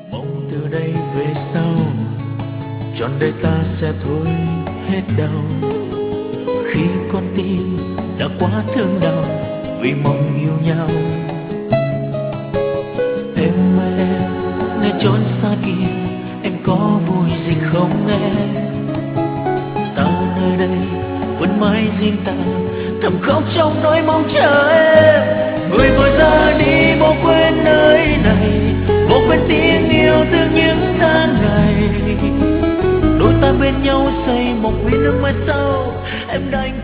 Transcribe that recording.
Mong từ đây về sau trọn đời ta sẽ thôi hết đau, khi con tim đã quá thương đau vì mong yêu nhau. Em ơi em, nơi chốn xa kia em có vui gì không em? Ta nơi đây vẫn mãi riêng ta, thầm khóc trong nỗi mong chờ em. Người vội ra đi bỏ quên nơi này, bỏ quên tiếng yêu thương những tháng ngày. Đôi ta bên nhau xây một vì nước mai sau, em đã